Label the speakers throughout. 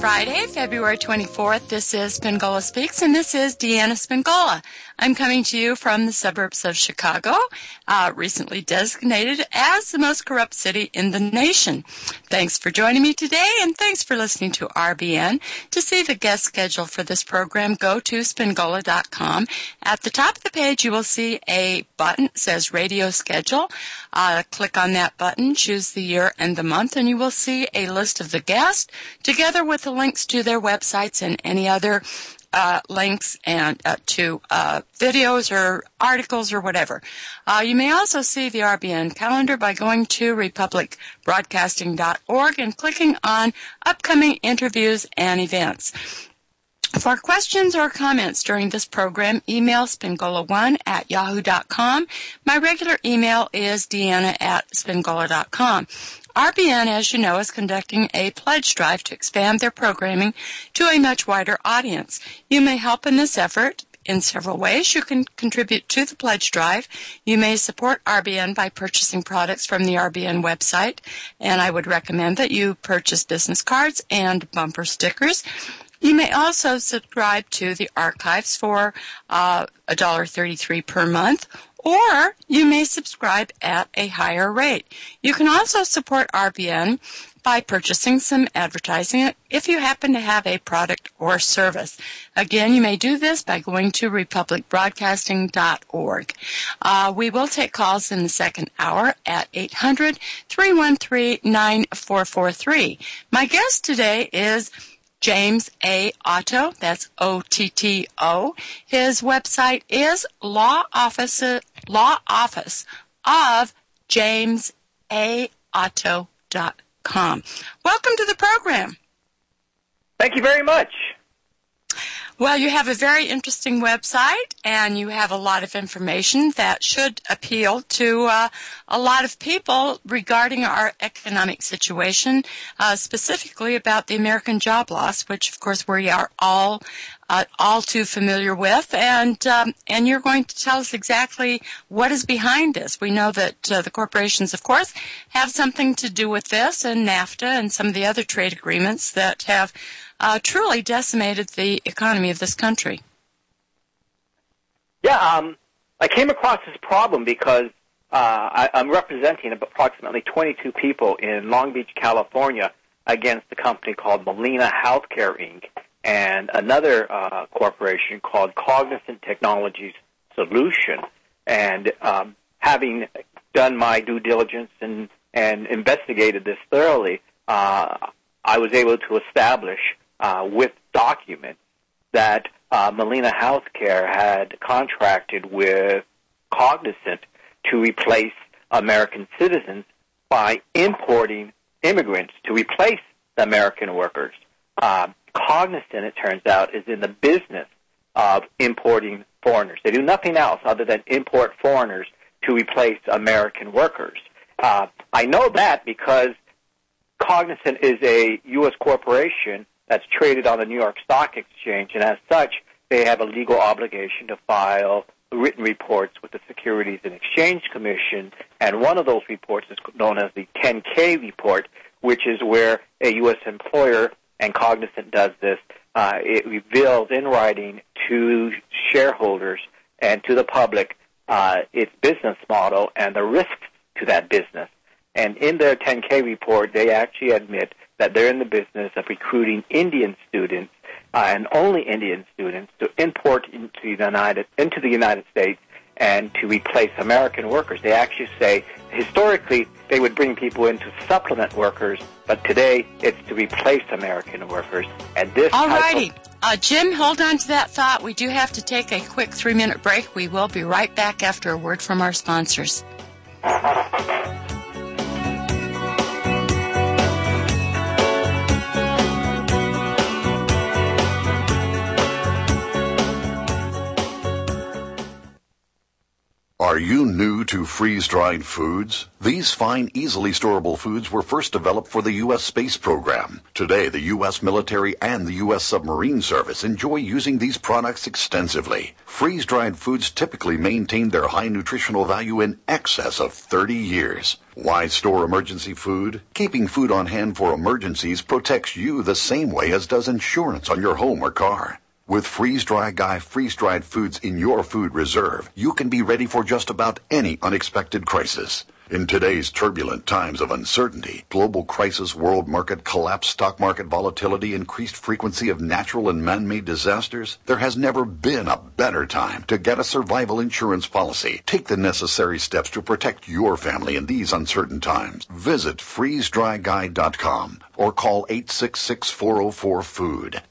Speaker 1: Friday, February 24th. This is Spingola Speaks, and this is Deanna Spingola. I'm coming to you from the suburbs of Chicago, recently designated as the most corrupt city in the nation. Thanks for joining me today, and thanks for listening to RBN. To see the guest schedule for this program, go to Spingola.com. At the top of the page, you will see a button that says Radio Schedule. Click on that button, choose the year and the month, and you will see a list of the guests, together with the links to their websites and any other links and to videos or articles or whatever. You may also see the RBN calendar by going to republicbroadcasting.org and clicking on upcoming interviews and events. For questions or comments during this program, email spingola1@yahoo.com. My regular email is deanna@spingola.com. RBN, as you know, is conducting a pledge drive to expand their programming to a much wider audience. You may help in this effort in several ways. You can contribute to the pledge drive. You may support RBN by purchasing products from the RBN website, and I would recommend that you purchase business cards and bumper stickers. You may also subscribe to the archives for $1.33 per month, or you may subscribe at a higher rate. You can also support RBN by purchasing some advertising if you happen to have a product or service. Again, you may do this by going to republicbroadcasting.org. We will take calls in the second hour at 800-313-9443. My guest today is James A. Otto, that's O-T-T-O. His website is Law Office of JamesAOtto.com. Welcome to the program.
Speaker 2: Thank you very much.
Speaker 1: Well, you have a very interesting website, and you have a lot of information that should appeal to a lot of people regarding our economic situation, specifically about the American job loss, which, of course, we are all too familiar with. And you're going to tell us exactly what is behind this. We know that the corporations, of course, have something to do with this, and NAFTA and some of the other trade agreements that have truly decimated the economy of this country.
Speaker 2: Yeah, I came across this problem because I'm representing approximately 22 people in Long Beach, California, against a company called Molina Healthcare, Inc., and another corporation called Cognizant Technologies Solution. And having done my due diligence and investigated this thoroughly, I was able to establish with documents that Molina Healthcare had contracted with Cognizant to replace American citizens by importing immigrants to replace the American workers. Cognizant, it turns out, is in the business of importing foreigners. They do nothing else other than import foreigners to replace American workers. I know that because Cognizant is a U.S. corporation that's traded on the New York Stock Exchange, and as such, they have a legal obligation to file written reports with the Securities and Exchange Commission, and one of those reports is known as the 10K report, which is where a U.S. employer, and Cognizant does this, it reveals in writing to shareholders and to the public its business model and the risks to that business. And in their 10K report, they actually admit that they're in the business of recruiting Indian students and only Indian students to import into the United States and to replace American workers. They actually say historically they would bring people in to supplement workers, but today it's to replace American workers. And this
Speaker 1: all righty. Jim, hold on to that thought. We do have to take a quick 3-minute break. We will be right back after a word from our sponsors.
Speaker 3: Are you new to freeze-dried foods? These fine, easily storable foods were first developed for the U.S. space program. Today, the U.S. military and the U.S. submarine service enjoy using these products extensively. Freeze-dried foods typically maintain their high nutritional value in excess of 30 years. Why store emergency food? Keeping food on hand for emergencies protects you the same way as does insurance on your home or car. With Freeze-Dry Guy freeze-dried foods in your food reserve, you can be ready for just about any unexpected crisis. In today's turbulent times of uncertainty, global crisis, world market collapse, stock market volatility, increased frequency of natural and man-made disasters, there has never been a better time to get a survival insurance policy. Take the necessary steps to protect your family in these uncertain times. Visit freezedryguy.com or call 866-404-FOOD,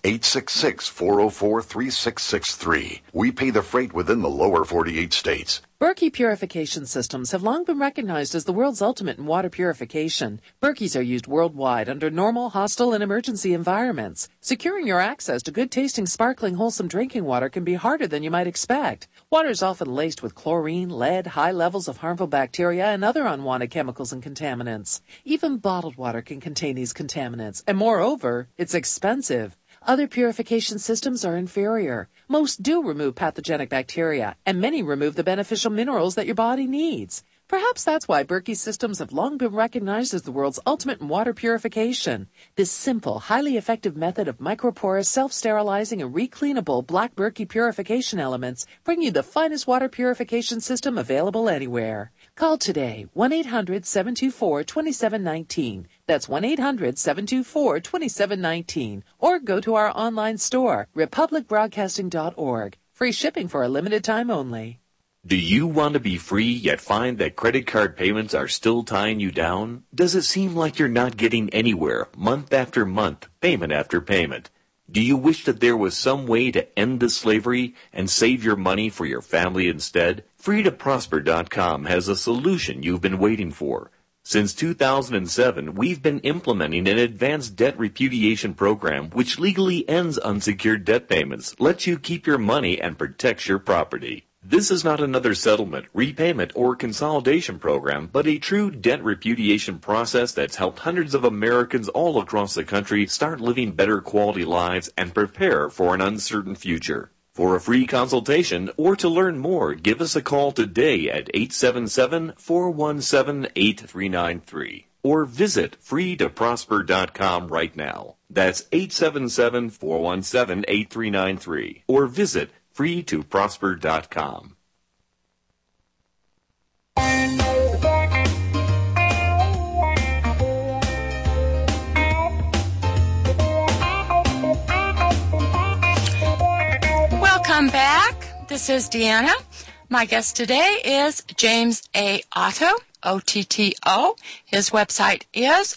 Speaker 3: 866-404-3663. We pay the freight within the lower 48 states.
Speaker 4: Berkey Purification Systems have long been recognized as the world's ultimate in water purification. Berkeys are used worldwide under normal, hostile, and emergency environments. Securing your access to good-tasting, sparkling, wholesome drinking water can be harder than you might expect. Water is often laced with chlorine, lead, high levels of harmful bacteria, and other unwanted chemicals and contaminants. Even bottled water can contain these contaminants, and moreover, it's expensive. Other purification systems are inferior. Most do remove pathogenic bacteria, and many remove the beneficial minerals that your body needs. Perhaps that's why Berkey systems have long been recognized as the world's ultimate in water purification. This simple, highly effective method of microporous, self-sterilizing, and recleanable black Berkey purification elements bring you the finest water purification system available anywhere. Call today, 1-800-724-2719. That's 1-800-724-2719. Or go to our online store, republicbroadcasting.org. Free shipping for a limited time only.
Speaker 5: Do you want to be free yet find that credit card payments are still tying you down? Does it seem like you're not getting anywhere month after month, payment after payment? Do you wish that there was some way to end the slavery and save your money for your family instead? FreeToProsper.com has a solution you've been waiting for. Since 2007, we've been implementing an advanced debt repudiation program which legally ends unsecured debt payments, lets you keep your money, and protects your property. This is not another settlement, repayment, or consolidation program, but a true debt repudiation process that's helped hundreds of Americans all across the country start living better quality lives and prepare for an uncertain future. For a free consultation or to learn more, give us a call today at 877-417-8393 or visit freetoprosper.com right now. That's 877-417-8393 or visit freetoprosper.com.
Speaker 1: Welcome back. This is Deanna. My guest today is James A. Otto, O-T-T-O. His website is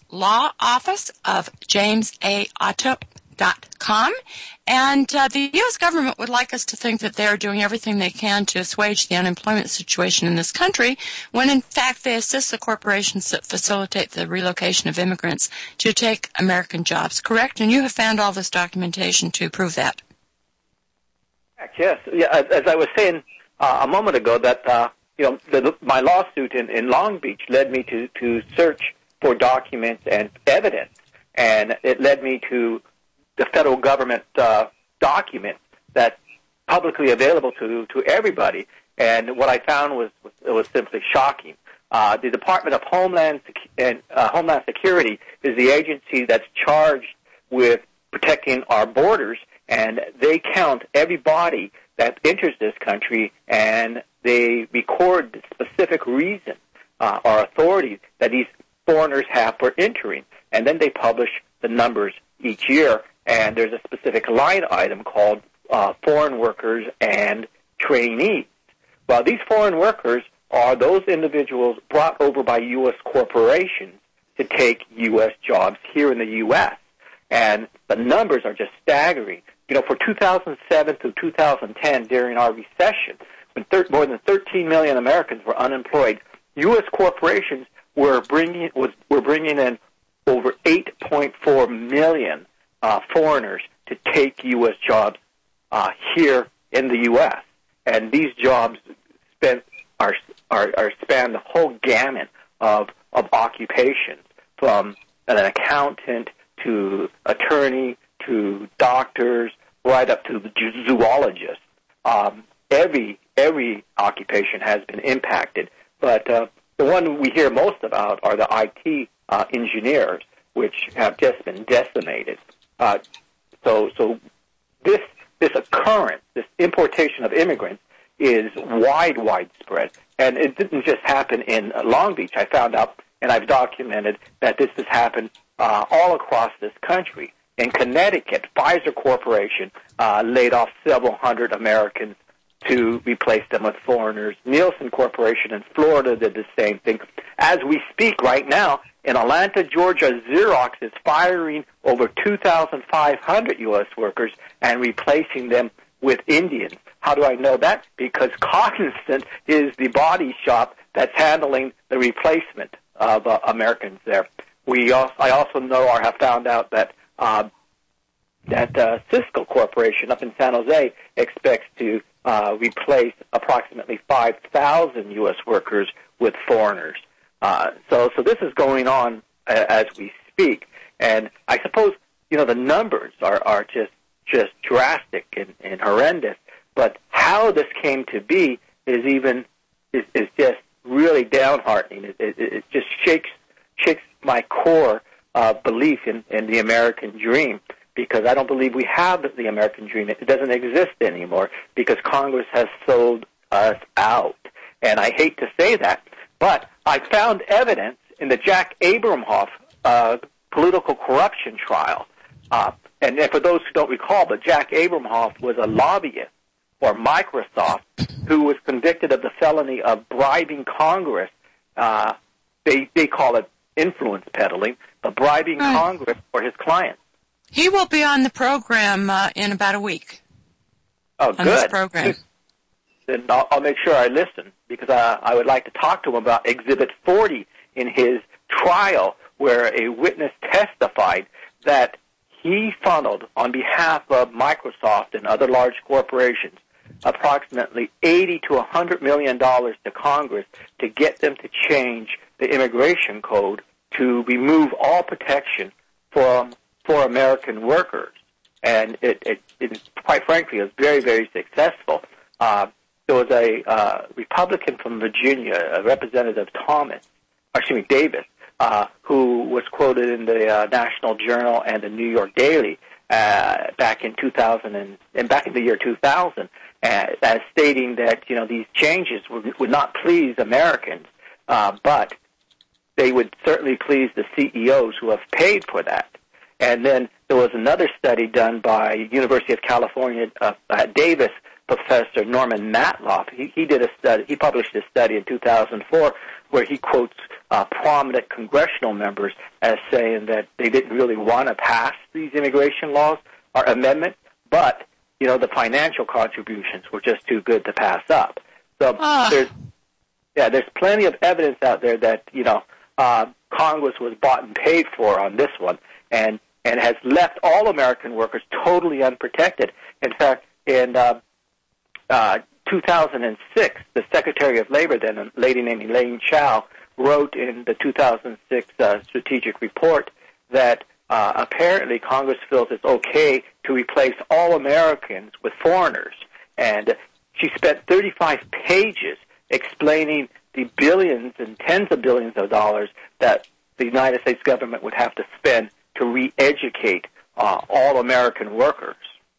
Speaker 1: lawofficeofjamesAotto.com. And the U.S. government would like us to think that they're doing everything they can to assuage the unemployment situation in this country, when in fact they assist the corporations that facilitate the relocation of immigrants to take American jobs. Correct? And you have found all this documentation to prove that.
Speaker 2: Yes. Yeah, as I was saying a moment ago, that my lawsuit in Long Beach led me to search for documents and evidence, and it led me to the federal government document that's publicly available to everybody. And what I found was simply shocking. The Department of Homeland Security is the agency that's charged with protecting our borders, and they count everybody that enters this country, and they record the specific reason or authority that these foreigners have for entering, and then they publish the numbers each year, and there's a specific line item called foreign workers and trainees. Well, these foreign workers are those individuals brought over by U.S. corporations to take U.S. jobs here in the U.S., and the numbers are just staggering. For 2007 through 2010, during our recession, when more than 13 million Americans were unemployed, U.S. corporations were bringing in over 8.4 million foreigners to take U.S. jobs here in the U.S. And these jobs spent span the whole gamut of occupations, from an accountant to attorney to doctors, right up to the zoologists. Every occupation has been impacted, but the one we hear most about are the IT engineers, which have just been decimated. So this occurrence, this importation of immigrants, is widespread, and it didn't just happen in Long Beach. I found out, and I've documented, that this has happened all across this country. In Connecticut, Pfizer Corporation laid off several hundred Americans to replace them with foreigners. Nielsen Corporation in Florida did the same thing. As we speak right now, in Atlanta, Georgia, Xerox is firing over 2,500 U.S. workers and replacing them with Indians. How do I know that? Because Cognizant is the body shop that's handling the replacement of Americans there. I also know or have found out that Cisco Corporation up in San Jose expects to replace approximately 5,000 U.S. workers with foreigners. So this is going on as we speak, and I suppose the numbers are just drastic and horrendous. But how this came to be is just really downheartening. It just shakes my core belief in the American dream, because I don't believe we have the American dream. It doesn't exist anymore because Congress has sold us out. And I hate to say that, but I found evidence in the Jack Abramoff political corruption trial. And for those who don't recall, but Jack Abramoff was a lobbyist for Microsoft who was convicted of the felony of bribing Congress. They call it influence peddling, but bribing Congress for his clients.
Speaker 1: He will be on the program in about a week.
Speaker 2: Oh, good.
Speaker 1: On this program.
Speaker 2: Then I'll make sure I listen, because I would like to talk to him about Exhibit 40 in his trial, where a witness testified that he funneled, on behalf of Microsoft and other large corporations, approximately $80 to $100 million to Congress to get them to change the immigration code to remove all protection for American workers. And it quite frankly, is very, very successful. There was a Republican from Virginia, Representative Davis, who was quoted in the National Journal and the New York Daily back in the year 2000, as stating that these changes would not please Americans, but they would certainly please the CEOs who have paid for that. And then there was another study done by University of California at Davis, Professor Norman Matloff. He did a study. He published a study in 2004 where he quotes prominent congressional members as saying that they didn't really want to pass these immigration laws or amendments, but the financial contributions were just too good to pass up. So there's plenty of evidence out there that Congress was bought and paid for on this one, and has left all American workers totally unprotected. In fact, in 2006, the Secretary of Labor, then a lady named Elaine Chao, wrote in the 2006 strategic report that apparently Congress feels it's okay to replace all Americans with foreigners. And she spent 35 pages explaining the billions and tens of billions of dollars that the United States government would have to spend to re-educate all American workers.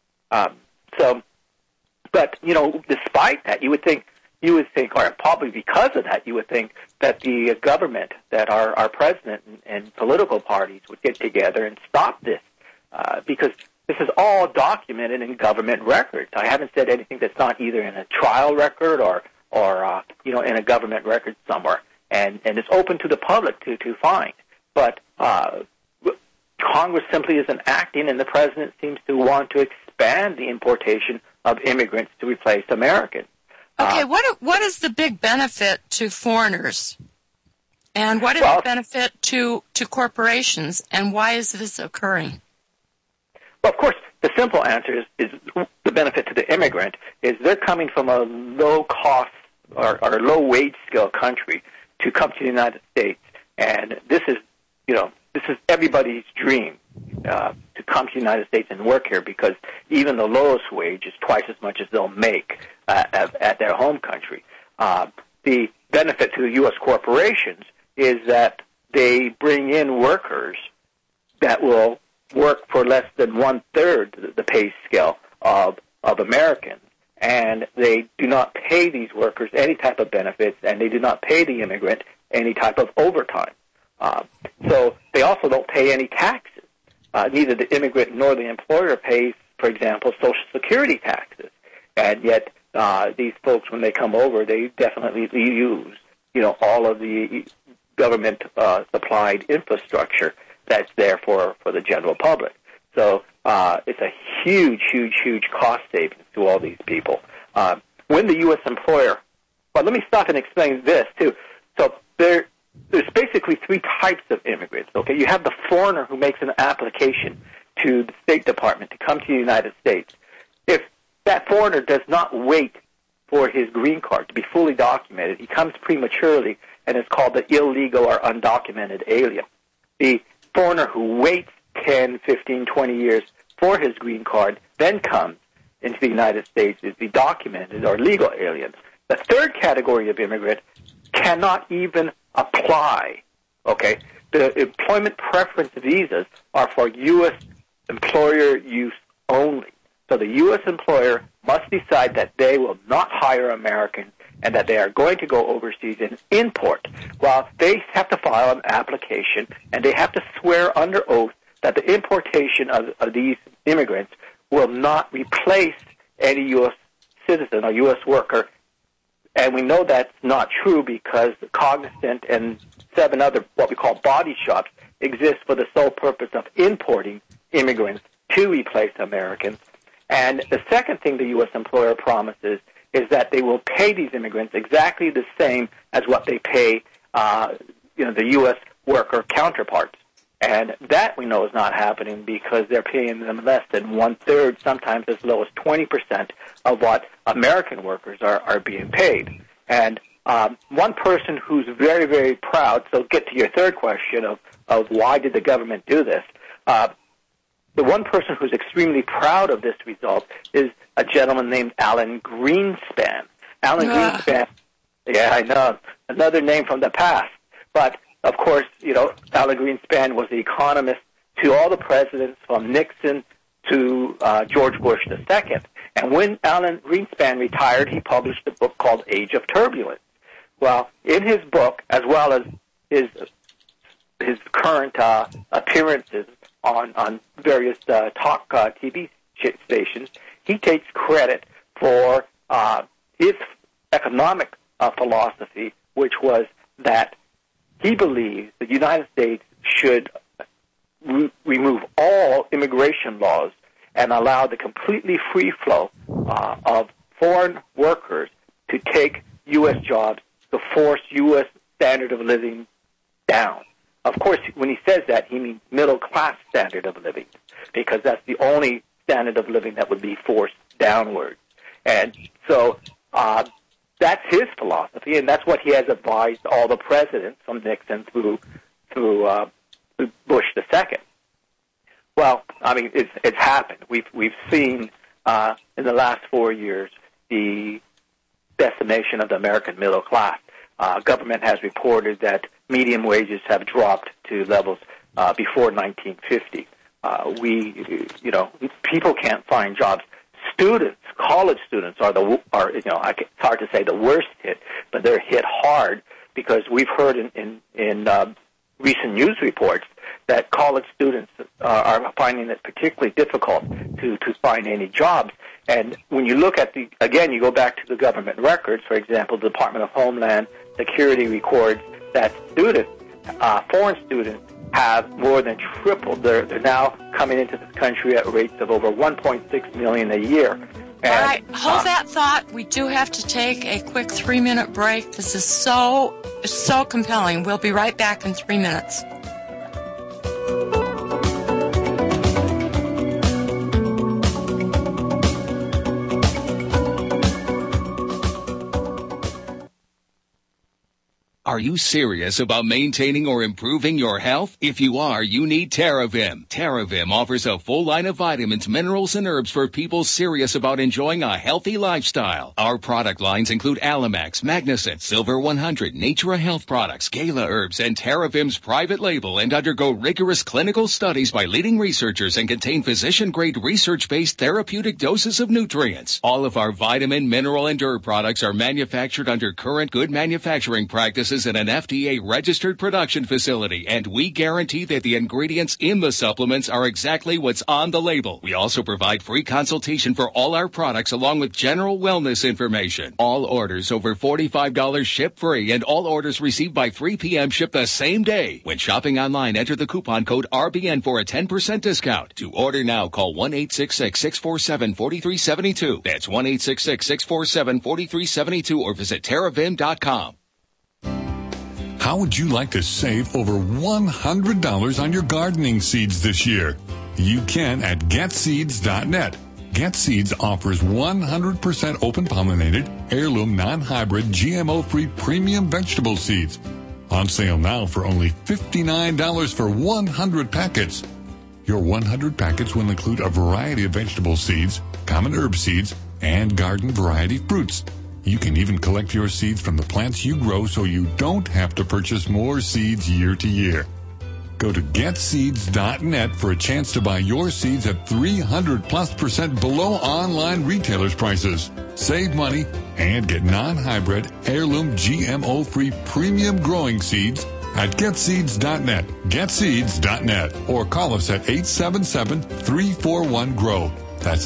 Speaker 2: But despite that, you would think, or probably because of that, you would think that the government, that our president and political parties would get together and stop this, because this is all documented in government records. I haven't said anything that's not either in a trial record or in a government record somewhere, and it's open to the public to find. But Congress simply isn't acting, and the president seems to want to expand the importation of immigrants to replace Americans.
Speaker 1: Okay, what is the big benefit to foreigners? And what is the benefit to corporations, and why is this occurring?
Speaker 2: Well, of course, the simple answer is the benefit to the immigrant is they're coming from a low-cost our low wage scale country to come to the United States. And this is everybody's dream, to come to the United States and work here, because even the lowest wage is twice as much as they'll make at their home country. The benefit to the U.S. corporations is that they bring in workers that will work for less than one-third the pay scale of Americans, and they do not pay these workers any type of benefits, and they do not pay the immigrant any type of overtime. So they also don't pay any taxes. Neither the immigrant nor the employer pays, for example, Social Security taxes. And yet these folks, when they come over, they definitely use, all of the government supplied infrastructure that's there for the general public. So it's a huge, huge, huge cost savings to all these people. When the U.S. employer, well, let me stop and explain this too. So there's basically three types of immigrants. Okay, you have the foreigner who makes an application to the State Department to come to the United States. If that foreigner does not wait for his green card to be fully documented, he comes prematurely and is called the illegal or undocumented alien. The foreigner who waits 10, 15, 20 years for his green card then comes into the United States is the documented or legal alien. The third category of immigrant cannot even apply. Okay, the employment preference visas are for U.S. employer use only. So the U.S. employer must decide that they will not hire Americans and that they are going to go overseas and import. Well, they have to file an application and they have to swear under oath that the importation of these immigrants will not replace any U.S. citizen or U.S. worker. And we know that's not true because Cognizant and 7 other what we call body shops exist for the sole purpose of importing immigrants to replace Americans. And the second thing the U.S. employer promises is that they will pay these immigrants exactly the same as what they pay the U.S. worker counterparts. And that we know is not happening because they're paying them less than one-third, sometimes as low as 20% of what American workers are being paid. And one person who's very, very proud, so get to your third question of why did the government do this, the one person who's extremely proud of this result is a gentleman named Alan Greenspan. Alan Greenspan, yeah, I know, another name from the past. But, of course, Alan Greenspan was the economist to all the presidents from Nixon to George Bush II. And when Alan Greenspan retired, he published a book called Age of Turbulence. Well, in his book, as well as his current appearances on various talk TV stations, he takes credit for his economic philosophy, which was that he believes the United States should remove all immigration laws and allow the completely free flow of foreign workers to take U.S. jobs to force U.S. standard of living down. Of course, when he says that, he means middle-class standard of living, because that's the only standard of living that would be forced downward. And so that's his philosophy, and that's what he has advised all the presidents from Nixon through Bush II. Well, I mean, it's happened. We've seen in the last 4 years the decimation of the American middle class. Government has reported that median wages have dropped to levels before 1950. People can't find jobs. Students, college students are it's hard to say the worst hit, but they're hit hard because we've heard in recent news reports that college students are finding it particularly difficult to find any jobs. And when you look at you go back to the government records, for example, the Department of Homeland Security records that foreign students have more than tripled. They're now coming into this country at rates of over 1.6 million a year. And,
Speaker 1: all right, hold that thought. We do have to take a quick 3-minute break. This is so compelling. We'll be right back in 3 minutes.
Speaker 6: Are you serious about maintaining or improving your health? If you are, you need TerraVim. TerraVim offers a full line of vitamins, minerals, and herbs for people serious about enjoying a healthy lifestyle. Our product lines include Alamax, Magnicent, Silver 100, Natura Health Products, Gala Herbs, and TerraVim's private label, and undergo rigorous clinical studies by leading researchers and contain physician-grade research-based therapeutic doses of nutrients. All of our vitamin, mineral, and herb products are manufactured under current good manufacturing practices in an FDA-registered production facility, and we guarantee that the ingredients in the supplements are exactly what's on the label. We also provide free consultation for all our products along with general wellness information. All orders over $45 ship free, and all orders received by 3 p.m. ship the same day. When shopping online, enter the coupon code RBN for a 10% discount. To order now, call 1-866-647-4372. That's 1-866-647-4372 or visit TerraVim.com.
Speaker 7: How would you like to save over $100 on your gardening seeds this year? You can at GetSeeds.net. GetSeeds offers 100% open-pollinated, heirloom, non-hybrid, GMO-free premium vegetable seeds. On sale now for only $59 for 100 packets. Your 100 packets will include a variety of vegetable seeds, common herb seeds, and garden variety fruits. You can even collect your seeds from the plants you grow so you don't have to purchase more seeds year to year. Go to GetSeeds.net for a chance to buy your seeds at 300+% below online retailers' prices. Save money and get non-hybrid, heirloom, GMO-free premium growing seeds at GetSeeds.net. GetSeeds.net. Or call us at 877-341-GROW. That's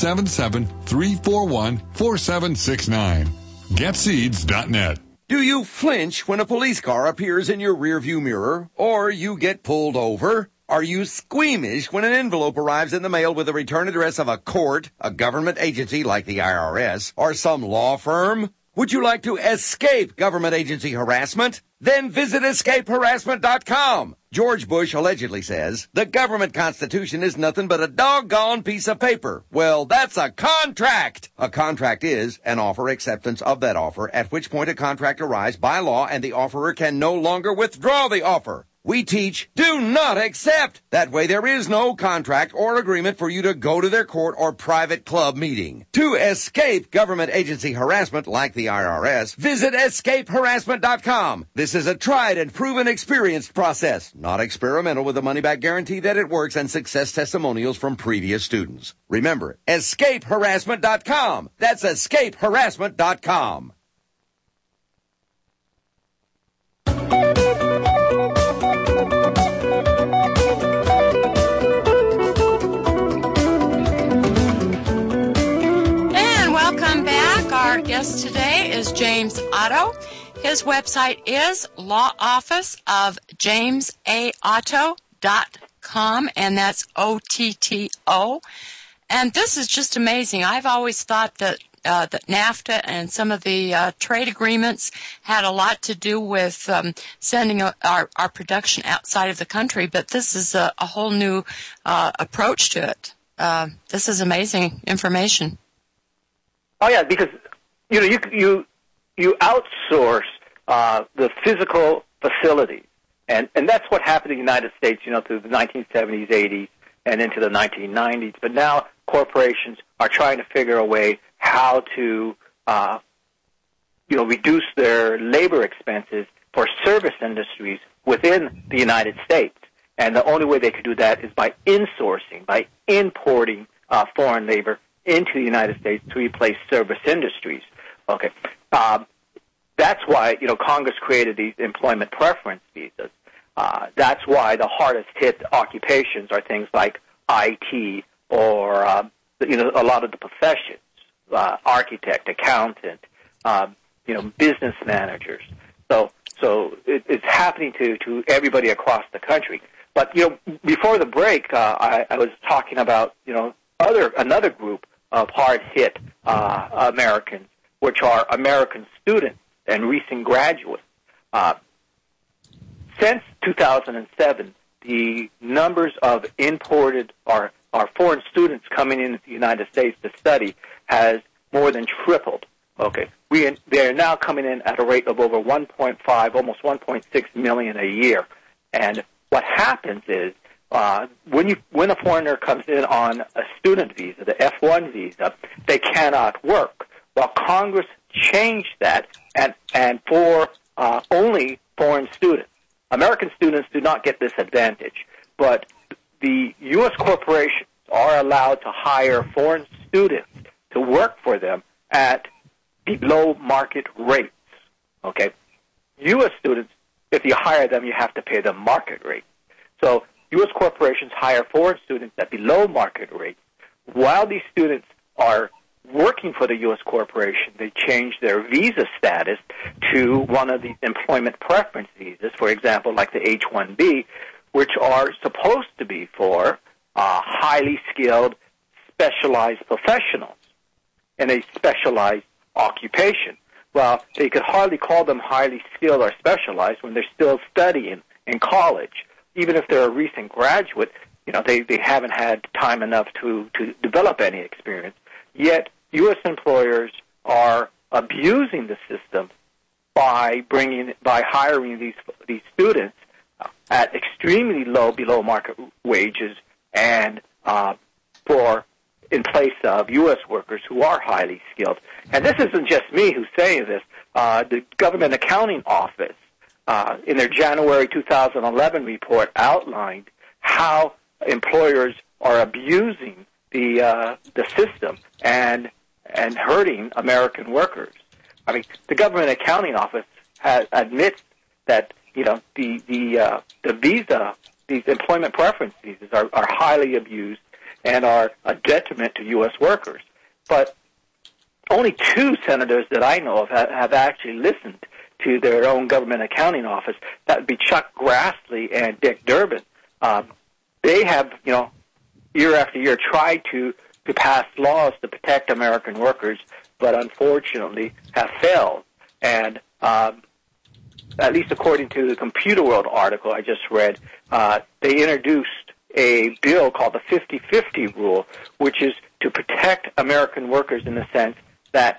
Speaker 7: 877-341-4769. GetSeeds.net.
Speaker 8: Do you flinch when a police car appears in your rearview mirror or you get pulled over? Are you squeamish when an envelope arrives in the mail with the return address of a court, a government agency like the IRS, or some law firm? Would you like to escape government agency harassment? Then visit escapeharassment.com. George Bush allegedly says, the government constitution is nothing but a doggone piece of paper. Well, that's a contract. A contract is an offer acceptance of that offer, at which point a contract arrives by law and the offerer can no longer withdraw the offer. We teach, do not accept. That way there is no contract or agreement for you to go to their court or private club meeting. To escape government agency harassment like the IRS, visit escapeharassment.com. This is a tried and proven experienced process, not experimental, with a money-back guarantee that it works and success testimonials from previous students. Remember, escapeharassment.com. That's escapeharassment.com.
Speaker 1: Our guest today is James Otto. His website is lawofficeofjamesAotto.com, and that's OTTO. And this is just amazing. I've always thought that that NAFTA and some of the trade agreements had a lot to do with sending our production outside of the country, but this is a whole new approach to it. This is amazing information.
Speaker 2: Oh yeah, because you outsource the physical facilities, and that's what happened in the United States, through the 1970s, 80s, and into the 1990s. But now corporations are trying to figure a way how to reduce their labor expenses for service industries within the United States. And the only way they could do that is by insourcing, by importing foreign labor into the United States to replace service industries. Okay. That's why, Congress created these employment preference visas. That's why the hardest hit occupations are things like IT or, a lot of the professions, architect, accountant, business managers. So it's happening to everybody across the country. But, before the break, I was talking about, another group of hard-hit Americans, which are American students and recent graduates. Since 2007, the numbers of imported or foreign students coming into the United States to study has more than tripled. Okay. They are now coming in at a rate of over 1.5, almost 1.6 million a year. And what happens is when a foreigner comes in on a student visa, the F1 visa, they cannot work. Well, Congress changed that and for only foreign students. American students do not get this advantage, but the U.S. corporations are allowed to hire foreign students to work for them at below market rates. Okay? U.S. students, if you hire them, you have to pay them market rates. So U.S. corporations hire foreign students at below market rates. While these students are working for the U.S. corporation, they change their visa status to one of the employment preference visas, for example, like the H-1B, which are supposed to be for highly skilled, specialized professionals in a specialized occupation. Well, they could hardly call them highly skilled or specialized when they're still studying in college. Even if they're a recent graduate, they haven't had time enough to develop any experience. Yet, U.S. employers are abusing the system by hiring these students at extremely low, below market wages, and in place of U.S. workers who are highly skilled. And this isn't just me who's saying this. The Government Accounting Office, in their January 2011 report, outlined how employers are abusing the system and hurting American workers. I mean, the Government Accounting Office admits that these employment preference visas are highly abused and are a detriment to U.S. workers. But only 2 senators that I know of have actually listened to their own Government Accounting Office. That would be Chuck Grassley and Dick Durbin. They have, year after year tried to pass laws to protect American workers, but unfortunately have failed. And at least according to the Computer World article I just read, they introduced a bill called the 50-50 rule, which is to protect American workers in the sense that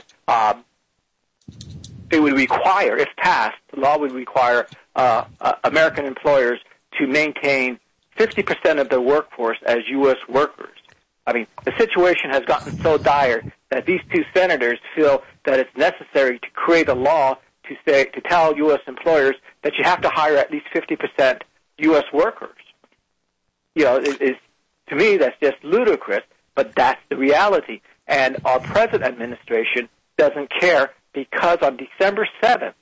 Speaker 2: it would require, if passed, the law would require American employers to maintain 50% of their workforce as U.S. workers. I mean, the situation has gotten so dire that these 2 senators feel that it's necessary to create a law to tell U.S. employers that you have to hire at least 50% U.S. workers. To me, that's just ludicrous, but that's the reality. And our present administration doesn't care because on December 7th,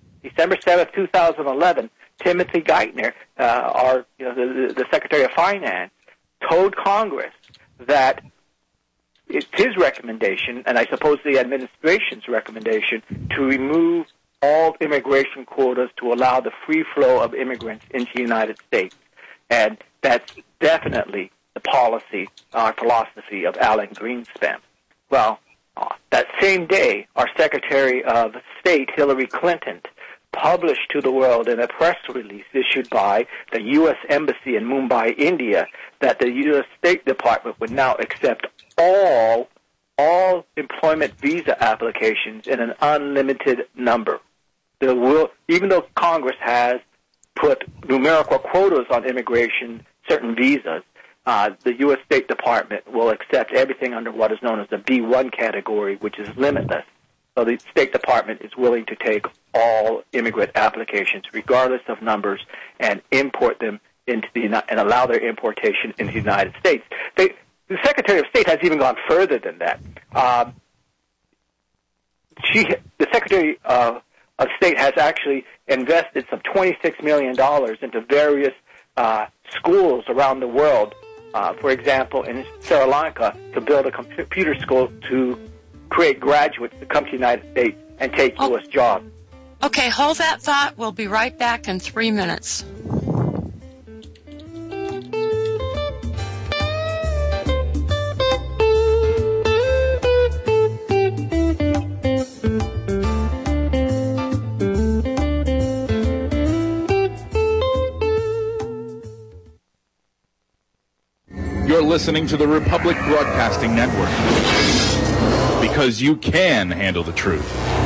Speaker 2: 2011, Timothy Geithner, the Secretary of Finance, told Congress that it's his recommendation, and I suppose the administration's recommendation, to remove all immigration quotas to allow the free flow of immigrants into the United States. And that's definitely the philosophy of Alan Greenspan. Well, that same day, our Secretary of State, Hillary Clinton, published to the world in a press release issued by the U.S. Embassy in Mumbai, India, that the U.S. State Department would now accept all employment visa applications in an unlimited number. Even though Congress has put numerical quotas on immigration, certain visas, the U.S. State Department will accept everything under what is known as the B1 category, which is limitless. So the State Department is willing to take all immigrant applications, regardless of numbers, and import them into and allow their importation into the United States. The Secretary of State has even gone further than that. The Secretary of State has actually invested some $26 million into various schools around the world. For example, in Sri Lanka, to build a computer school to create graduates to come to the United States and take U.S. jobs.
Speaker 1: Okay, hold that thought. We'll be right back in 3 minutes.
Speaker 9: You're listening to the Republic Broadcasting Network. because you can handle the truth.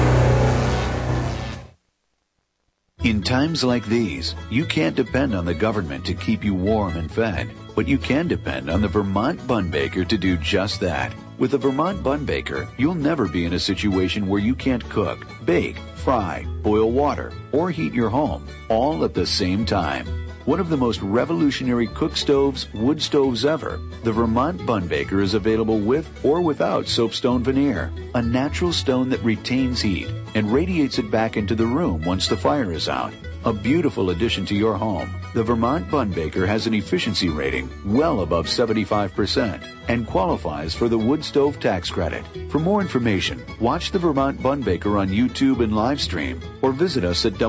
Speaker 10: In times like these, you can't depend on the government to keep you warm and fed, but you can depend on the Vermont Bun Baker to do just that. With the Vermont Bun Baker, you'll never be in a situation where you can't cook, bake, fry, boil water, or heat your home, all at the same time. One of the most revolutionary cook stoves, wood stoves ever, the Vermont Bun Baker is available with or without soapstone veneer, a natural stone that retains heat and radiates it back into the room once the fire is out. A beautiful addition to your home. The Vermont Bun Baker has an efficiency rating well above 75% and qualifies for the wood stove tax credit. For more information, watch the Vermont Bun Baker on YouTube and live stream or visit us at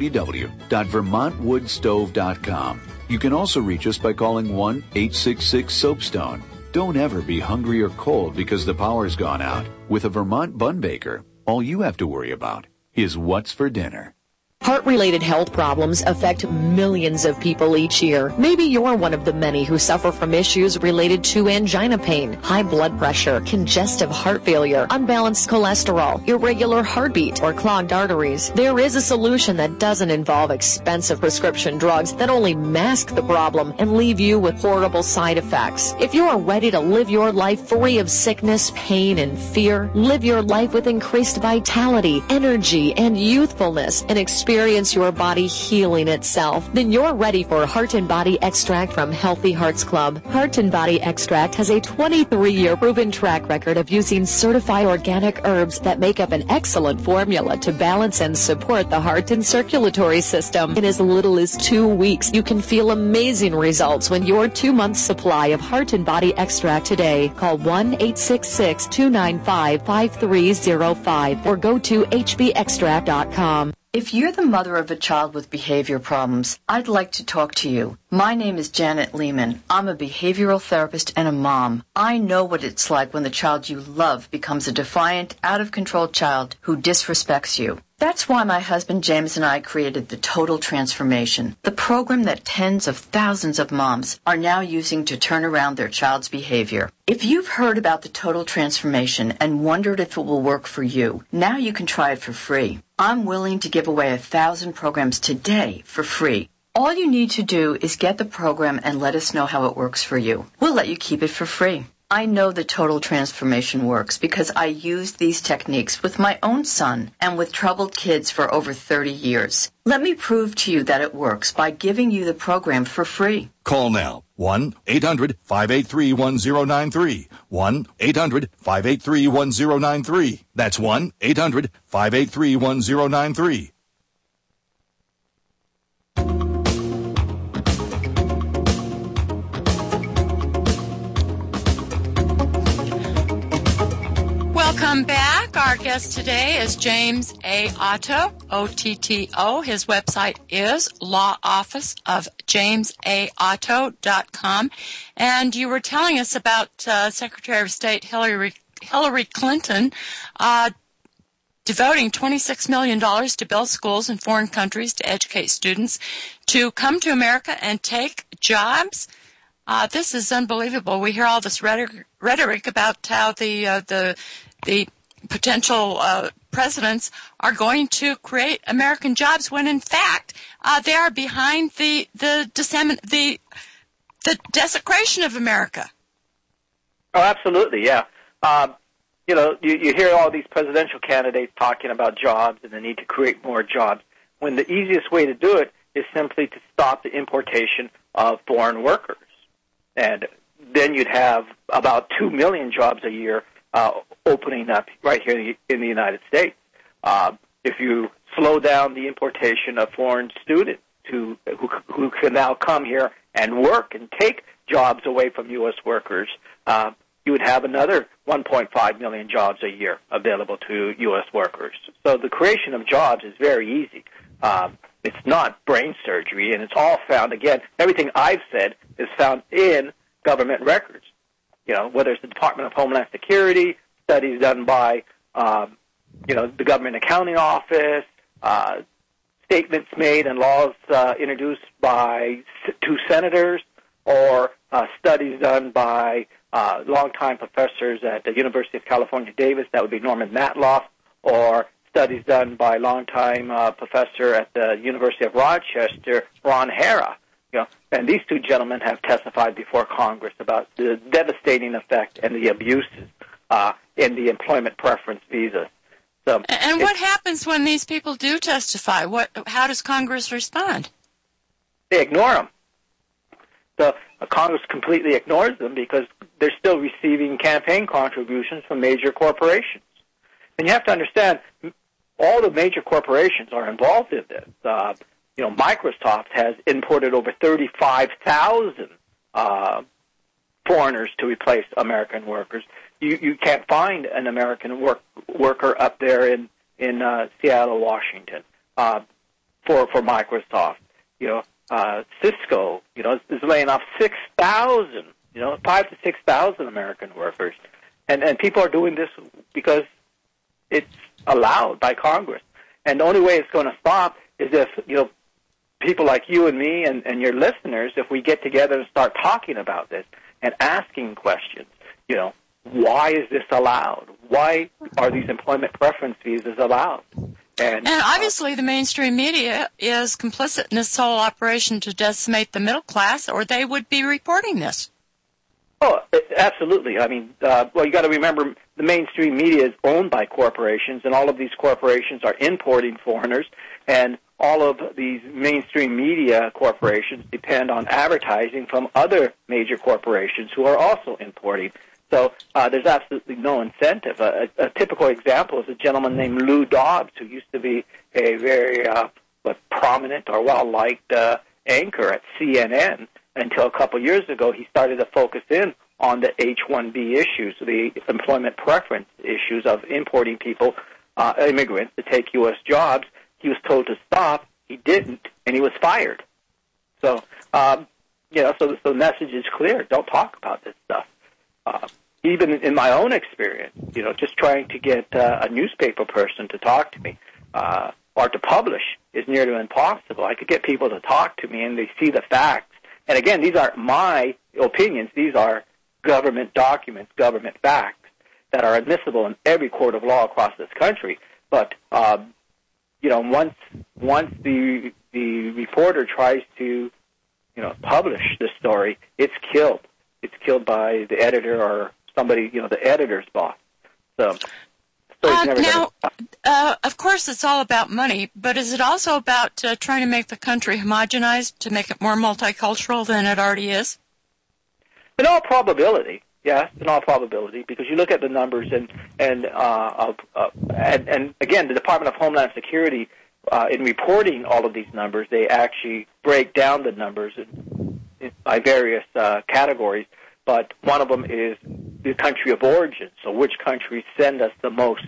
Speaker 10: www.vermontwoodstove.com. You can also reach us by calling 1-866-SOAPSTONE. Don't ever be hungry or cold because the power's gone out. With a Vermont Bun Baker, all you have to worry about is what's for dinner.
Speaker 11: Heart-related health problems affect millions of people each year. Maybe you're one of the many who suffer from issues related to angina pain, high blood pressure, congestive heart failure, unbalanced cholesterol, irregular heartbeat, or clogged arteries. There is a solution that doesn't involve expensive prescription drugs that only mask the problem and leave you with horrible side effects. If you are ready to live your life free of sickness, pain, and fear, live your life with increased vitality, energy, and youthfulness, and experience your body healing itself, then you're ready for Heart and Body Extract from Healthy Hearts Club. Heart and Body Extract has a 23-year proven track record of using certified organic herbs that make up an excellent formula to balance and support the heart and circulatory system. In as little as 2 weeks, you can feel amazing results when your 2-month supply of Heart and Body Extract today. Call 1-866-295-5305 or go to hbextract.com.
Speaker 12: If you're the mother of a child with behavior problems, I'd like to talk to you. My name is Janet Lehman. I'm a behavioral therapist and a mom. I know what it's like when the child you love becomes a defiant, out-of-control child who disrespects you. That's why my husband James and I created the Total Transformation, the program that tens of thousands of moms are now using to turn around their child's behavior. If you've heard about the Total Transformation and wondered if it will work for you, now you can try it for free. I'm willing to give away 1,000 programs today for free. All you need to do is get the program and let us know how it works for you. We'll let you keep it for free. I know the Total Transformation works because I used these techniques with my own son and with troubled kids for over 30 years. Let me prove to you that it works by giving you the program for free.
Speaker 9: Call now. 1-800-583-1093. 1-800-583-1093. That's 1-800-583-1093.
Speaker 1: Welcome back. Our guest today is James A. Otto, O-T-T-O. His website is lawofficeofjamesAotto.com. And you were telling us about Secretary of State Hillary Clinton devoting $26 million to build schools in foreign countries to educate students to come to America and take jobs. This is unbelievable. We hear all this rhetoric about how the potential presidents are going to create American jobs when, in fact, they are behind the desecration of America.
Speaker 2: Oh, absolutely, yeah. You hear all these presidential candidates talking about jobs and the need to create more jobs, when the easiest way to do it is simply to stop the importation of foreign workers. And then you'd have about 2 million jobs a year opening up right here in the United States. If you slow down the importation of foreign students who can now come here and work and take jobs away from U.S. workers, you would have another 1.5 million jobs a year available to U.S. workers. So the creation of jobs is very easy. It's not brain surgery, and it's all found, again, everything I've said is found in government records. Whether it's the Department of Homeland Security, studies done by, the Government Accounting Office, statements made and laws introduced by 2 senators, or studies done by longtime professors at the University of California, Davis. That would be Norman Matloff, or studies done by longtime professor at the University of Rochester, Ron Hara. And these two gentlemen have testified before Congress about the devastating effect and the abuses in the employment preference visas. So,
Speaker 1: and what happens when these people do testify? How does Congress respond?
Speaker 2: They ignore them. So Congress completely ignores them because they're still receiving campaign contributions from major corporations. And you have to understand, all the major corporations are involved in this. Microsoft has imported over 35,000 foreigners to replace American workers. You can't find an American worker up there in Seattle, Washington, for Microsoft. Cisco, is laying off 6,000, 5,000 to 6,000 American workers, and people are doing this because it's allowed by Congress. And the only way it's going to stop is if people like you and me and your listeners, if we get together and start talking about this and asking questions, why is this allowed? Why are these employment preference visas allowed? And
Speaker 1: obviously the mainstream media is complicit in this whole operation to decimate the middle class, or they would be reporting this.
Speaker 2: Oh, absolutely. I mean, you got to remember the mainstream media is owned by corporations, and all of these corporations are importing foreigners, and all of these mainstream media corporations depend on advertising from other major corporations who are also importing. So there's absolutely no incentive. A typical example is a gentleman named Lou Dobbs, who used to be a very prominent or well-liked anchor at CNN. Until a couple years ago, he started to focus in on the H-1B issues, the employment preference issues of importing people, immigrants, to take U.S. jobs. He was told to stop. He didn't, and he was fired. So, so the message is clear. Don't talk about this stuff. Even in my own experience, just trying to get a newspaper person to talk to me or to publish is nearly impossible. I could get people to talk to me, and they see the facts. And again, these aren't my opinions. These are government documents, government facts that are admissible in every court of law across this country. But once the reporter tries to publish the story, it's killed. It's killed by the editor or somebody, the editor's boss. So.
Speaker 1: Of course, it's all about money, but is it also about trying to make the country homogenized, to make it more multicultural than it already is?
Speaker 2: In all probability, yes, in all probability, because you look at the numbers, and again, the Department of Homeland Security, in reporting all of these numbers, they actually break down the numbers by various categories. But one of them is the country of origin. So which countries send us the most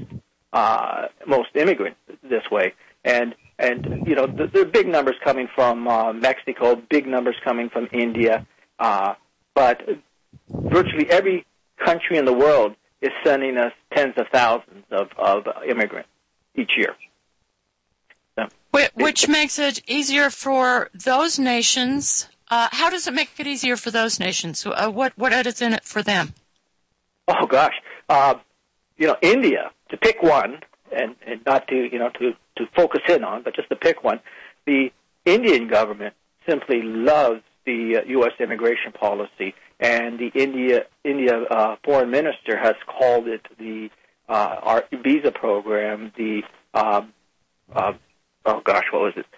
Speaker 2: immigrants this way? And there are big numbers coming from Mexico, big numbers coming from India, but virtually every country in the world is sending us tens of thousands of immigrants each year. So,
Speaker 1: which makes it easier for those nations. How does it make it easier for those nations? What is in it for them?
Speaker 2: Oh gosh, India, to pick one, and not to focus in on, but just to pick one. The Indian government simply loves the U.S. immigration policy, and the India foreign minister has called it our visa program. What was it?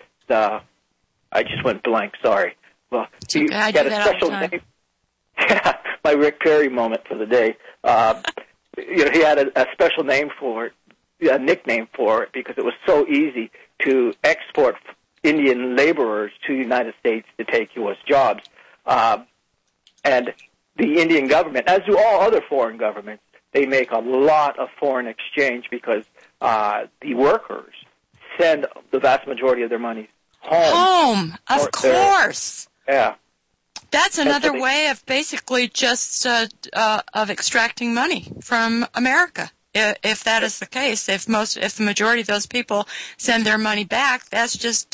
Speaker 2: I just went blank. Sorry. Well, he had a special name. Yeah, my Rick Perry moment for the day. He had a special name for it, a nickname for it, because it was so easy to export Indian laborers to the United States to take U.S. jobs. And the Indian government, as do all other foreign governments, they make a lot of foreign exchange because the workers send the vast majority of their money home.
Speaker 1: Of course.
Speaker 2: Yeah.
Speaker 1: That's another way of basically just of extracting money from America. If that is the case, if the majority of those people send their money back, that's just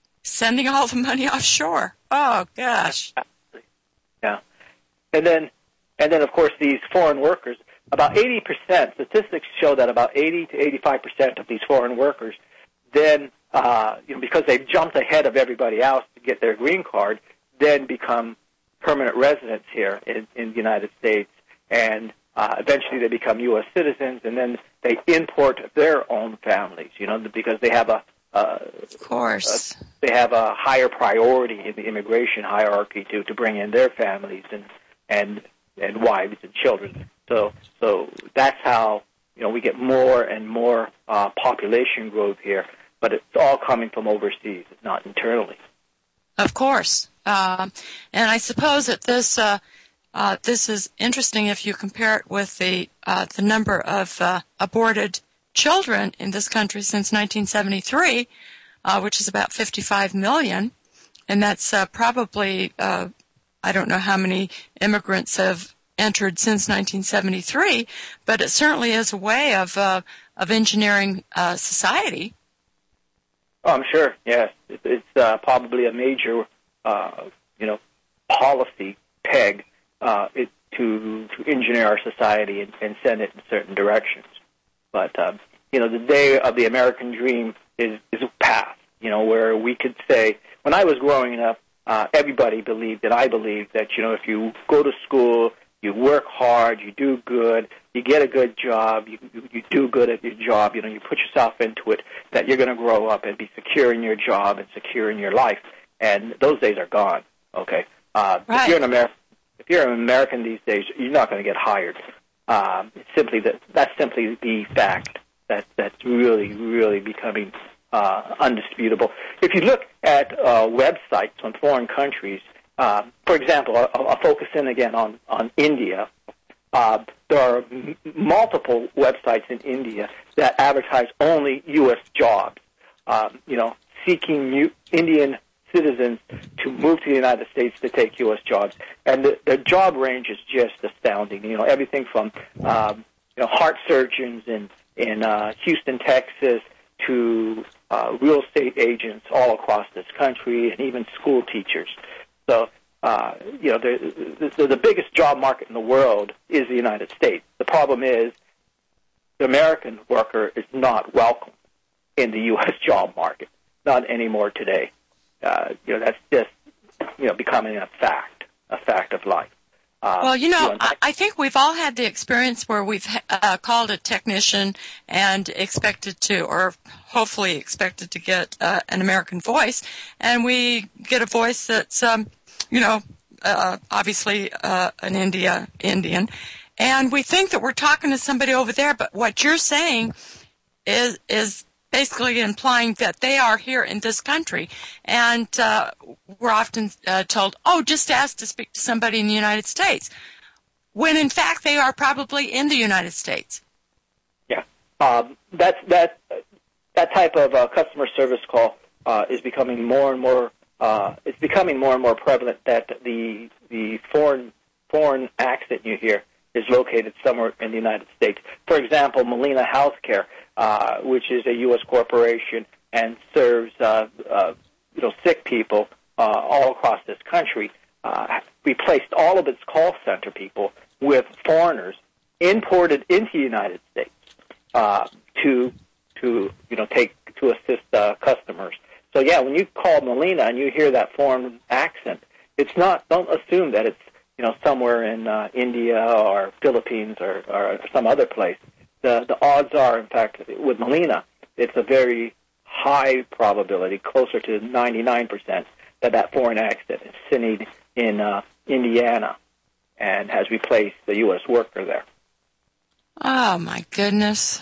Speaker 1: sending all the money offshore. Oh gosh.
Speaker 2: Yeah. And then And then, of course, these foreign workers, about 80%, statistics show that about 80 to 85% of these foreign workers then, because they've jumped ahead of everybody else to get their green card, then become permanent residents here in the United States. And eventually they become U.S. citizens, and then they import their own families, because they have of course, they have a higher priority in the immigration hierarchy to bring in their families and wives and children. So that's how we get more and more population growth here, but it's all coming from overseas, not internally.
Speaker 1: Of course, and I suppose that this is interesting if you compare it with the number of aborted children in this country since 1973, which is about 55 million, and that's probably I don't know how many immigrants have entered since 1973, but it certainly is a way of engineering society.
Speaker 2: Oh, I'm sure. Yes, it's probably a major policy peg to engineer our society and send it in certain directions. But the day of the American dream is past. Where we could say, when I was growing up, everybody believed, and I believed, that if you go to school, you work hard, you do good, you get a good job, you do good at your job, you put yourself into it, that you're going to grow up and be secure in your job and secure in your life. And those days are gone. Okay, right. If you're an American these days, you're not going to get hired. It's simply that's simply the fact that's really, really becoming undisputable. If you look at websites on foreign countries, for example, I'll focus in again on India. There are multiple websites in India that advertise only U.S. jobs, seeking Indian citizens to move to the United States to take U.S. jobs. And the job range is just astounding. Everything from heart surgeons in Houston, Texas, to real estate agents all across this country, and even school teachers. So, the biggest job market in the world is the United States. The problem is the American worker is not welcome in the U.S. job market, not anymore today. That's just, becoming a fact of life.
Speaker 1: I think we've all had the experience where we've called a technician and expected to, or hopefully expected to get an American voice, and we get a voice that's, obviously an Indian, and we think that we're talking to somebody over there, but what you're saying is basically implying that they are here in this country. And we're often told, just ask to speak to somebody in the United States, when in fact they are probably in the United States.
Speaker 2: Yeah. That type of customer service call is becoming more and more prevalent, that the foreign accent you hear is located somewhere in the United States. For example, Molina Healthcare, which is a U.S. corporation and serves sick people all across this country, replaced all of its call center people with foreigners imported into the United States to assist customers. So yeah, when you call Molina and you hear that foreign accent, don't assume that it's somewhere in India or Philippines or some other place. The odds are, in fact, with Molina, it's a very high probability, closer to 99%, that foreign accent is seen in Indiana and has replaced the U.S. worker there.
Speaker 1: Oh, my goodness.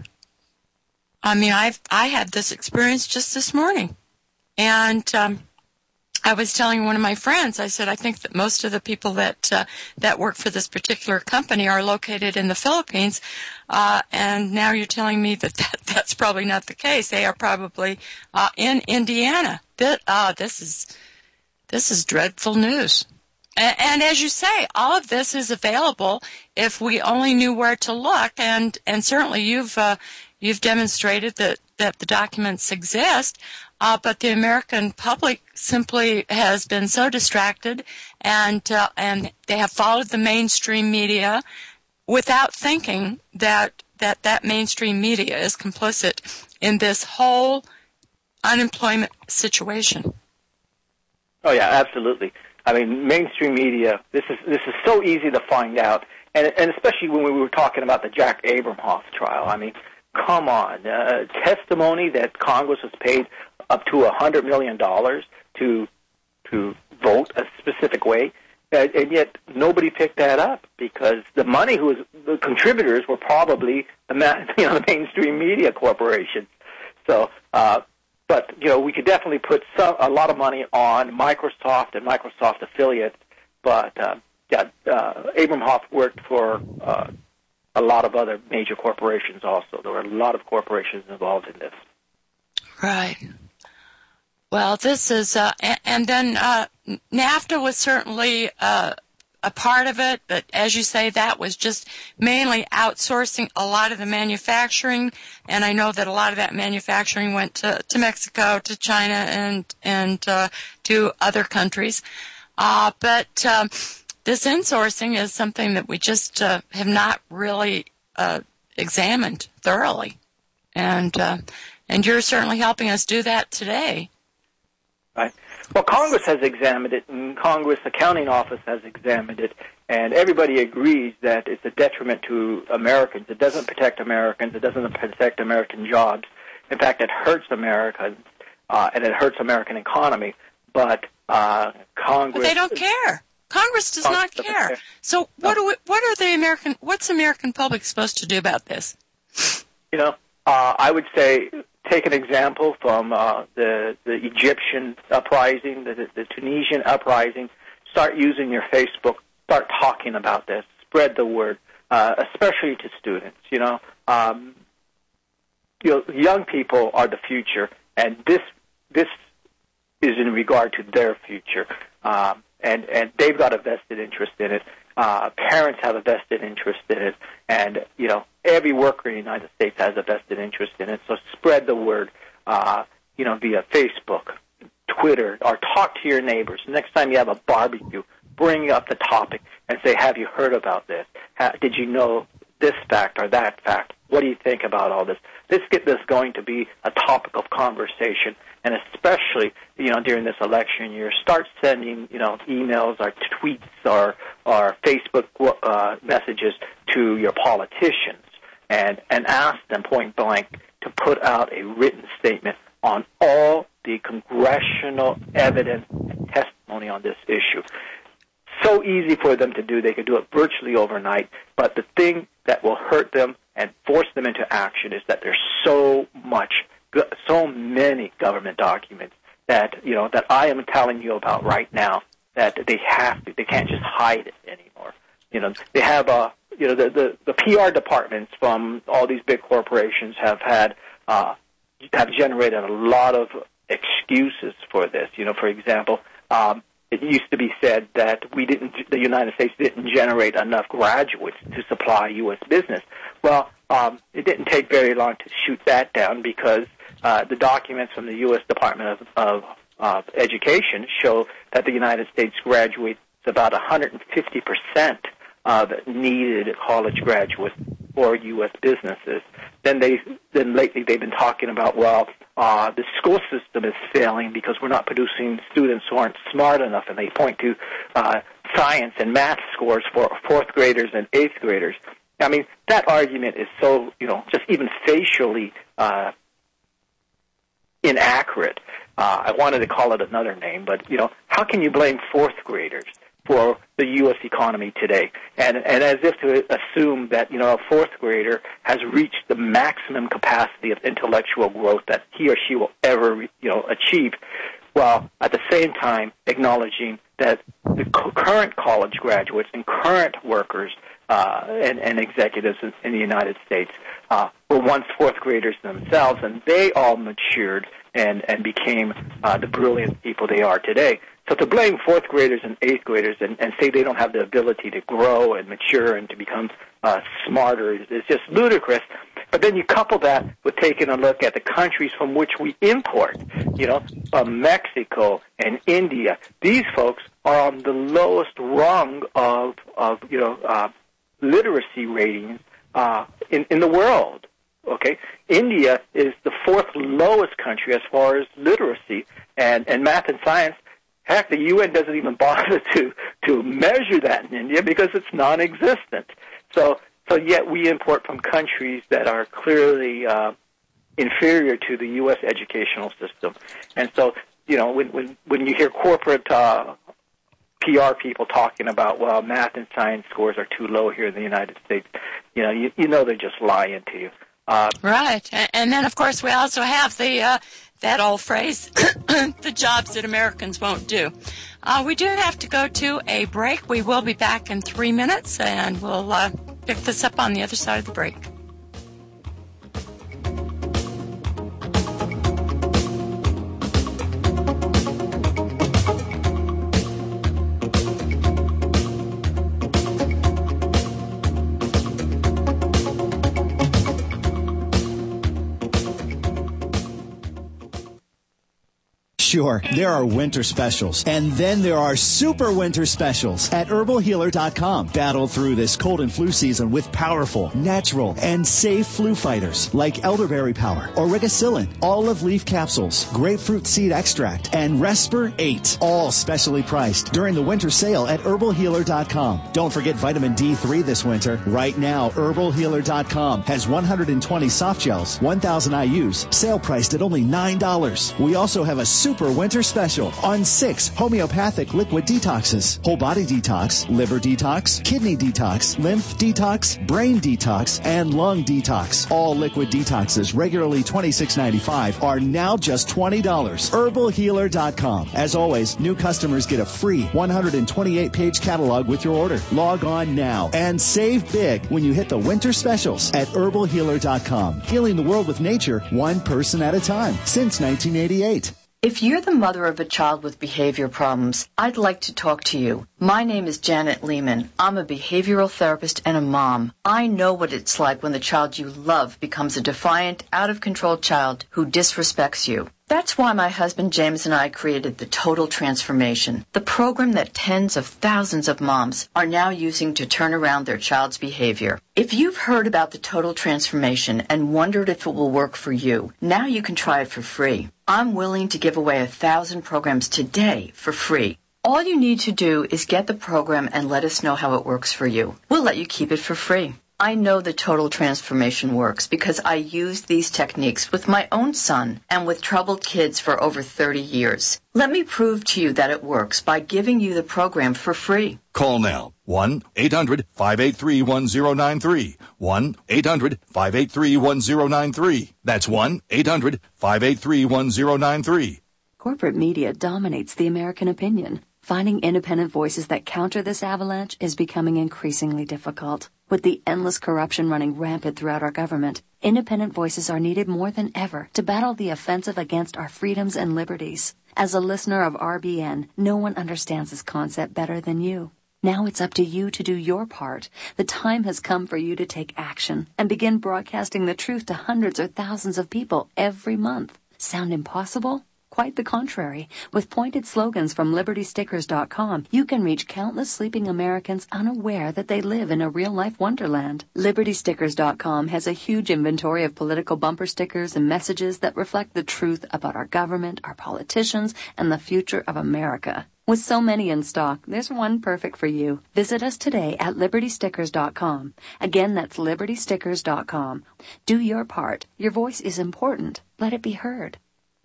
Speaker 1: I mean, I had this experience just this morning. And I was telling one of my friends, I said, I think that most of the people that work for this particular company are located in the Philippines, and now you're telling me that's probably not the case. They are probably in Indiana. This is dreadful news. And as you say, all of this is available if we only knew where to look, and certainly you've demonstrated that the documents exist. but the American public simply has been so distracted, and they have followed the mainstream media without thinking that mainstream media is complicit in this whole unemployment situation.
Speaker 2: Oh yeah, absolutely. I mean, mainstream media. This is so easy to find out, and especially when we were talking about the Jack Abramoff trial. I mean, come on, testimony that Congress was paid up to $100 million to vote a specific way, and yet nobody picked that up because the contributors were probably the mainstream media corporations. So, but we could definitely put a lot of money on Microsoft and Microsoft affiliates. But Abramoff worked for a lot of other major corporations also. There were a lot of corporations involved in this.
Speaker 1: Right. Well, this is, and then NAFTA was certainly a part of it, but as you say, that was just mainly outsourcing a lot of the manufacturing, and I know that a lot of that manufacturing went to Mexico, to China, and to other countries. But this insourcing is something that we just have not really examined thoroughly, and you're certainly helping us do that today.
Speaker 2: Right. Well, Congress has examined it, and Congress Accounting Office has examined it, and everybody agrees that it's a detriment to Americans. It doesn't protect Americans. It doesn't protect American jobs. In fact, it hurts Americans, and it hurts American economy. But Congress... But
Speaker 1: they don't care. Congress does not care. So what's the American public supposed to do about this?
Speaker 2: I would say take an example from the Egyptian uprising, the Tunisian uprising. Start using your Facebook. Start talking about this. Spread the word, especially to students. Young people are the future, and this is in regard to their future, and they've got a vested interest in it. Parents have a vested interest in it, and every worker in the United States has a vested interest in it. So spread the word, via Facebook, Twitter, or talk to your neighbors. Next time you have a barbecue, bring up the topic and say, "Have you heard about this? Did you know this fact or that fact? What do you think about all this?" Let's get this going to be a topic of conversation, and especially, during this election year, start sending, emails or tweets or Facebook messages to your politicians and ask them point blank to put out a written statement on all the congressional evidence and testimony on this issue. So easy for them to do. They could do it virtually overnight, but the thing that will hurt them and force them into action is that there's so many government documents that that I am telling you about right now that they can't just hide it anymore. They have the PR departments from all these big corporations have generated a lot of excuses for this. For example, it used to be said that the United States didn't generate enough graduates to supply U.S. business. Well, it didn't take very long to shoot that down because the documents from the U.S. Department of Education show that the United States graduates about 150% of needed college graduates for U.S. businesses. Then lately they've been talking about, the school system is failing because we're not producing students who aren't smart enough, and they point to science and math scores for fourth graders and eighth graders. I mean, that argument is so, just even facially inaccurate. I wanted to call it another name, but, how can you blame fourth graders for the U.S. economy today? And as if to assume that, a fourth grader has reached the maximum capacity of intellectual growth that he or she will ever, achieve, while at the same time acknowledging that the current college graduates and current workers and executives in the United States were once fourth graders themselves, and they all matured and became the brilliant people they are today. So to blame fourth graders and eighth graders and say they don't have the ability to grow and mature and to become smarter is just ludicrous. But then you couple that with taking a look at the countries from which we import, Mexico and India. These folks are on the lowest rung of literacy ratings in the world. Okay, India is the fourth lowest country as far as literacy and math and science. Heck, the UN doesn't even bother to measure that in India because it's non-existent. So yet we import from countries that are clearly inferior to the U.S. educational system. And so, when you hear corporate PR people talking about, well, math and science scores are too low here in the United States, you know they're just lying to you.
Speaker 1: Right. And then, of course, we also have that old phrase, the jobs that Americans won't do. We do have to go to a break. We will be back in 3 minutes, and we'll pick this up on the other side of the break.
Speaker 13: Sure, there are winter specials, and then there are super winter specials at herbalhealer.com. Battle through this cold and flu season with powerful, natural, and safe flu fighters like elderberry power, origicillin, olive leaf capsules, grapefruit seed extract, and Resper 8, all specially priced during the winter sale at herbalhealer.com. Don't forget vitamin D3 this winter. Right now, herbalhealer.com has 120 soft gels, 1,000 IUs, sale priced at only $9. We also have a super winter special on 6 homeopathic liquid detoxes: whole body detox, liver detox, kidney detox, lymph detox, brain detox, and lung detox. All liquid detoxes, regularly $26.95, are now just $20. herbalhealer.com. As always, new customers get a free 128-page catalog with your order. Log on now and save big when you hit the winter specials at herbalhealer.com. Healing the world with nature, one person at a time, since 1988.
Speaker 12: If you're the mother of a child with behavior problems, I'd like to talk to you. My name is Janet Lehman. I'm a behavioral therapist and a mom. I know what it's like when the child you love becomes a defiant, out-of-control child who disrespects you. That's why my husband James and I created the Total Transformation, the program that tens of thousands of moms are now using to turn around their child's behavior. If you've heard about the Total Transformation and wondered if it will work for you, now you can try it for free. I'm willing to give away 1,000 programs today for free. All you need to do is get the program and let us know how it works for you. We'll let you keep it for free. I know the Total Transformation works because I used these techniques with my own son and with troubled kids for over 30 years. Let me prove to you that it works by giving you the program for free.
Speaker 9: Call now. 1-800-583-1093. 1-800-583-1093. That's 1-800-583-1093.
Speaker 14: Corporate media dominates the American opinion. Finding independent voices that counter this avalanche is becoming increasingly difficult. With the endless corruption running rampant throughout our government, independent voices are needed more than ever to battle the offensive against our freedoms and liberties. As a listener of RBN, no one understands this concept better than you. Now it's up to you to do your part. The time has come for you to take action and begin broadcasting the truth to hundreds or thousands of people every month. Sound impossible? Quite the contrary. With pointed slogans from LibertyStickers.com, you can reach countless sleeping Americans unaware that they live in a real-life wonderland. LibertyStickers.com has a huge inventory of political bumper stickers and messages that reflect the truth about our government, our politicians, and the future of America. With so many in stock, there's one perfect for you. Visit us today at LibertyStickers.com. Again, that's LibertyStickers.com. Do your part. Your voice is important. Let it be heard.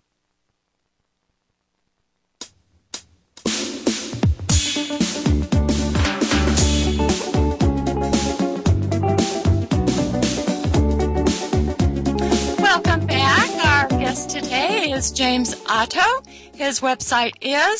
Speaker 1: Welcome back. Our guest today is James Otto. His website is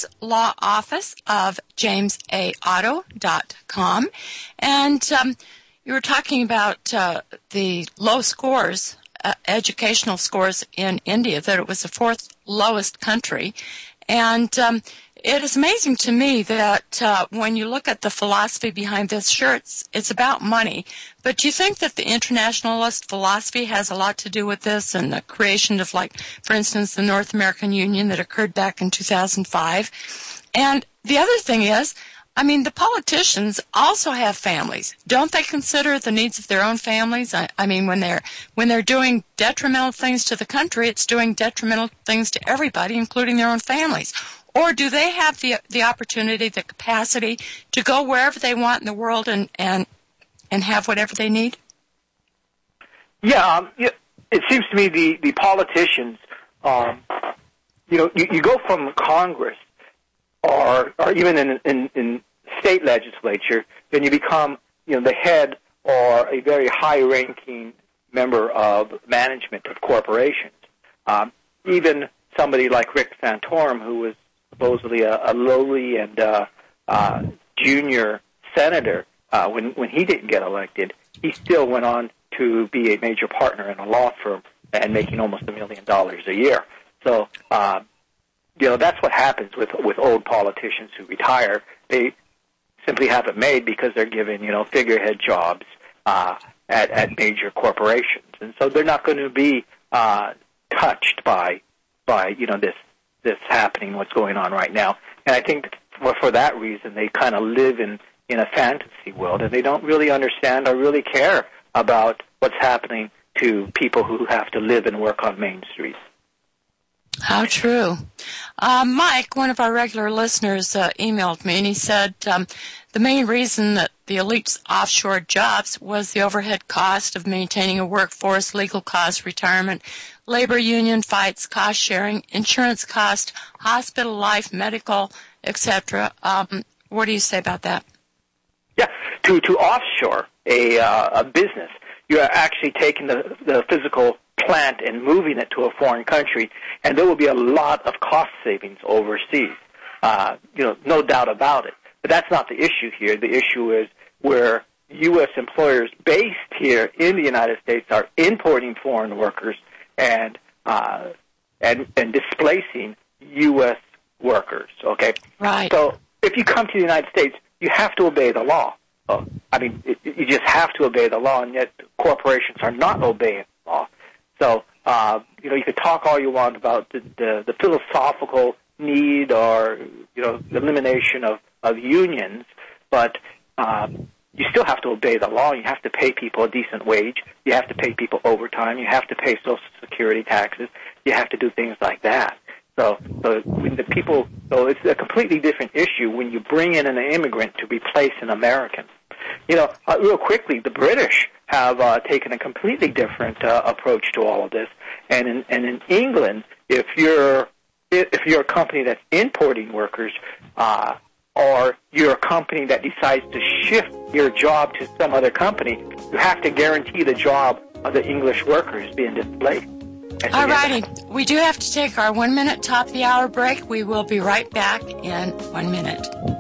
Speaker 1: lawofficeofjamesAotto.com. And you were talking about the low scores, educational scores in India, that it was the fourth lowest country. And it is amazing to me that when you look at the philosophy behind this, sure, it's about money, but do you think that the internationalist philosophy has a lot to do with this and the creation of, like, for instance, the North American Union that occurred back in 2005? And the other thing is, I mean, the politicians also have families. Don't they consider the needs of their own families? I mean, when they're doing detrimental things to the country, it's doing detrimental things to everybody, including their own families. Or do they have the opportunity, the capacity to go wherever they want in the world and have whatever they need?
Speaker 2: Yeah, it seems to me the politicians, you go from Congress or even in state legislature, then you become, the head or a very high-ranking member of management of corporations. Even somebody like Rick Santorum, who was supposedly a lowly and junior senator, when he didn't get elected, he still went on to be a major partner in a law firm and making almost $1 million a year. So, that's what happens with old politicians who retire. They simply have it made because they're given, figurehead jobs at major corporations, and so they're not going to be touched by this happening, what's going on right now. And I think for that reason, they kind of live in a fantasy world, and they don't really understand or really care about what's happening to people who have to live and work on Main Street.
Speaker 1: How true. Mike, one of our regular listeners, emailed me, and he said the main reason that the elites offshored jobs was the overhead cost of maintaining a workforce, legal costs, retirement, labor union fights, cost sharing, insurance cost, hospital life, medical, etc. What do you say about that?
Speaker 2: Yeah, to offshore a business, you are actually taking the physical plant and moving it to a foreign country, and there will be a lot of cost savings overseas. No doubt about it. But that's not the issue here. The issue is where U.S. employers based here in the United States are importing foreign workers and displacing U.S. workers. Okay,
Speaker 1: right.
Speaker 2: So if you come to the United States, you have to obey the law. You just have to obey the law, and yet corporations are not obeying the law. So, you could talk all you want about the philosophical need or, the elimination of unions, but you still have to obey the law. You have to pay people a decent wage. You have to pay people overtime. You have to pay Social Security taxes. You have to do things like that. So when it's a completely different issue when you bring in an immigrant to replace an American. Real quickly, the British have taken a completely different approach to all of this. And in England, if you're a company that's importing workers, or you're a company that decides to shift your job to some other company, you have to guarantee the job of the English workers being displaced.
Speaker 1: All righty. We do have to take our 1 minute top of the hour break. We will be right back in 1 minute.